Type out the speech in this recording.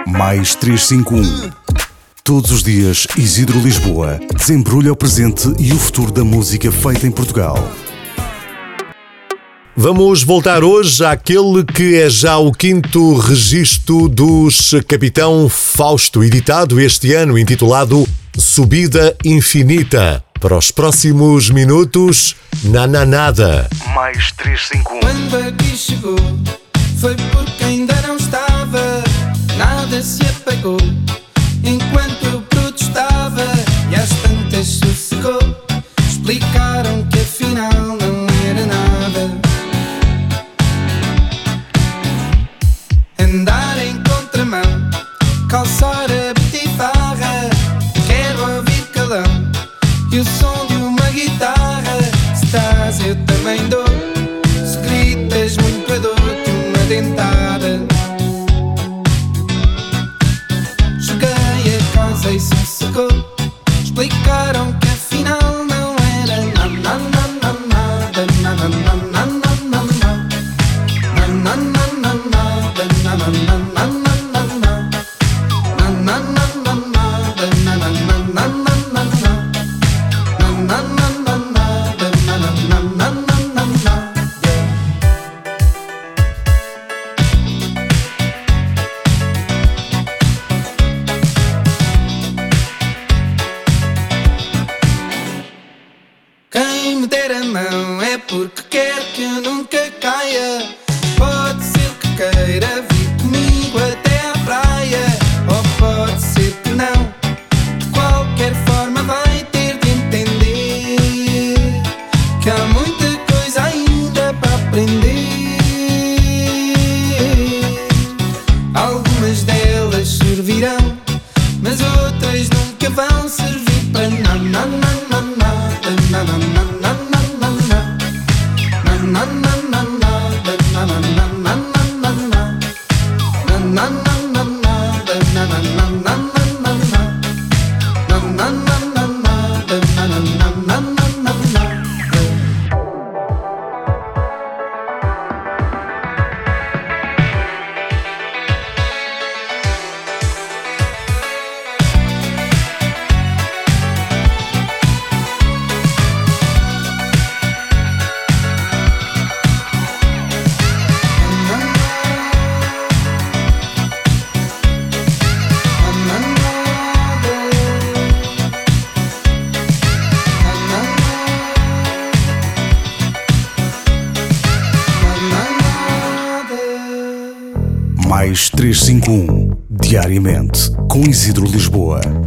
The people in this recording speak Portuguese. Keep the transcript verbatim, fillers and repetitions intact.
Mais trezentos e cinquenta e um. Todos os dias, Isidro Lisboa desembrulha o presente e o futuro da música feita em Portugal. Vamos voltar hoje àquele que é já o quinto registro dos Capitão Fausto, editado este ano, intitulado Subida Infinita. Para os próximos minutos, Nananada. Mais trezentos e cinquenta e um. Quando aqui chegou, foi porque ainda não estava, nada se apagou, enquanto eu protestava, e às tantas sossegou. Explicaram que afinal não era nada. Andar em contramão, calçar a bitifarra, quero ouvir calão e o som de uma guitarra. Se estás eu também dou, se gritas muito eu dou-te uma dentada. Joguei a casa e sossegou. Explicaram que afinal não era nada, nada, nada, nada, nada, quem me der a mão é porque quer que eu nunca caia. Pode ser que queira vir comigo até à praia, ou pode ser que não. De qualquer forma vai ter de entender que há muita coisa ainda para aprender. Algumas delas servirão, mas outras nunca vão servir para nada, nada, nada, nada, nada. Mais trezentos e cinquenta e um. Diariamente, com Isidro Lisboa.